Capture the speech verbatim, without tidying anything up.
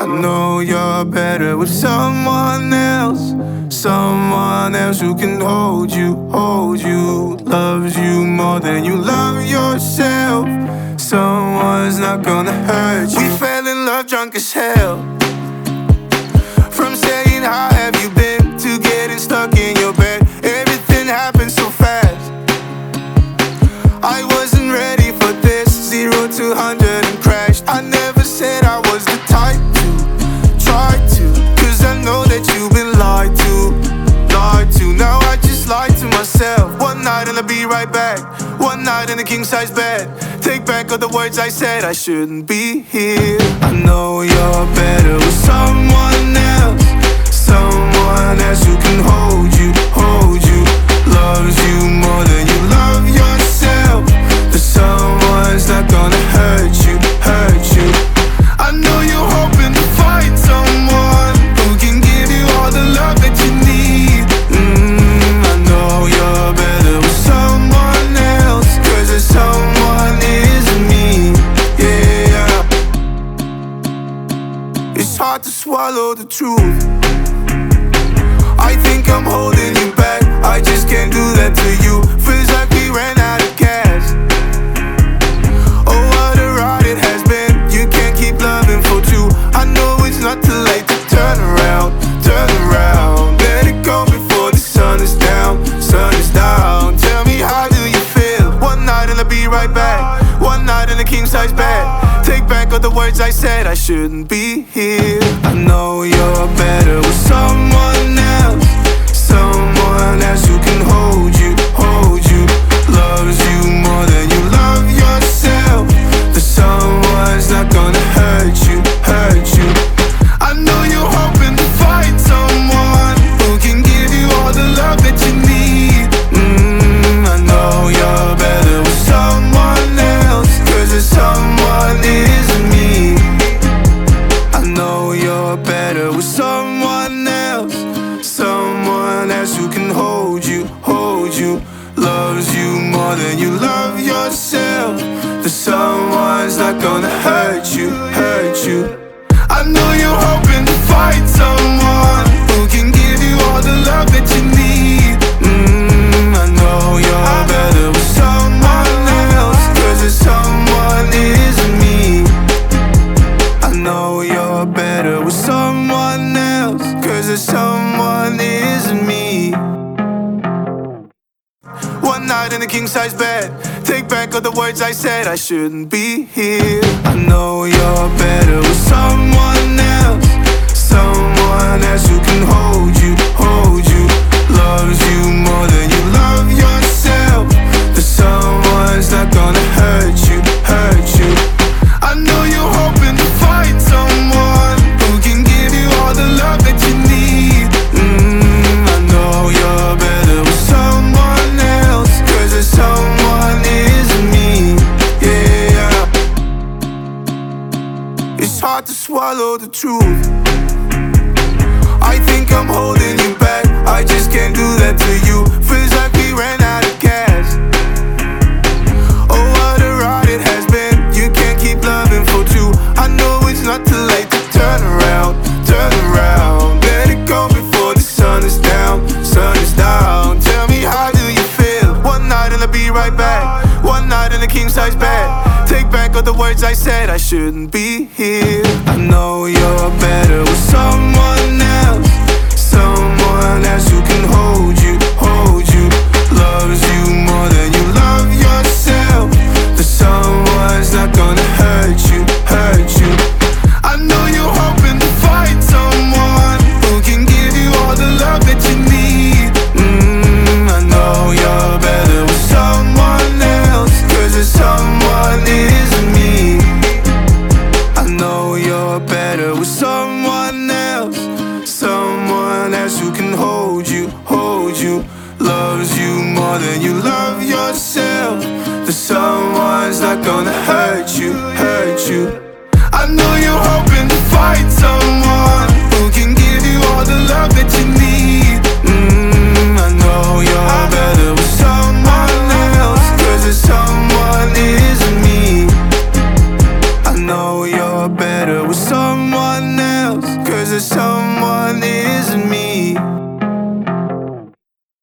know you're better with someone else. Someone else who can hold you, hold you, loves you more than you love yourself. Someone's not gonna hurt you. We fell in love drunk as hell. From saying how have you been to getting stuck in your bed. Everything happened so fast. I wasn't ready for this. Zero to hundred and crashed. I never said I was the type to try to, cause I know that you've been lied to, lied to. Now I just lied to myself. One night and I'll be right back. One night in a king-size bed. Take back all the words I said. I shouldn't be here. I know you're better with someone else. Someone else who can hold you, hold you, loves you more than you love yourself. But someone's not gonna hurt you, hurt you. I know you're hoping to find someone who can give you all the love that you need. mm, I know you're better with someone else, cause there's someone isn't me. Yeah, it's hard to swallow the truth. I think I'm holding you back. I just can't do that to you. Feels like we ran out of gas. Oh, what a ride it has been. You can't keep loving for two. I know it's not too late to turn around, turn around. Let it go before the sun is down, sun is down. Tell me, how do you feel? One night and I'll be right back. One night in a king-size bed. Take back all the words I said. I shouldn't be here. I know you're better with someone else. Someone else who can hold you, hold you, loves you more than you love yourself. But someone's not gonna hurt you, hurt you. I know you're hoping to find someone who can give you all the love that you need. mm, I know you're better with someone else, cause there's someone isn't me. I know you're better with someone else. Someone else who can hold you, hold you, loves you more than you love yourself. But someone's not gonna hurt you, hurt you. I know you're hoping to find someone who can give you all the love that you need. mm, I know you're better with someone else, cause there's someone isn't me. I know you're better with someone else, cause there's someone isn't me. One night in a king-size bed. Take back all the words I said. I shouldn't be here. I know you're better with someone else. Someone else who can hold you, hold you, loves you more than you love yourself. But someone's not gonna hurt you, hurt you. I know you're hoping to find someone who can give you all the love that you need. mm, I know you're better with someone else, cause there's someone isn't me. Yeah, it's hard to swallow the truth. I think I'm holding you back. I just can't do that to you. Feels like we ran out of gas. Oh, what a ride it has been. You can't keep loving for two. I know it's not too late to turn around, turn around. Let it go before the sun is down, sun is down. Tell me, how do you feel? One night and I'll be right back. One night in a king-size bed. Take back all the words I said. I shouldn't be here. I know you're better with someone else. Someone else who can hold you, hold you, loves you more than you love yourself. But someone's not gonna hurt you, hurt you. I know you're hoping to find someone who can give you all the love that you need. mm, I know you're better with someone else, cause there's someone isn't me. I know you're better with someone else. Someone else who can hold you, hold you, loves you more than you love yourself. But someone's not gonna hurt you, hurt you. I know you're hoping to find someone who can give you all the love that you need. mm, I know you're better with someone else, cause there's someone isn't me. I know you're better with someone else. someone isn't me.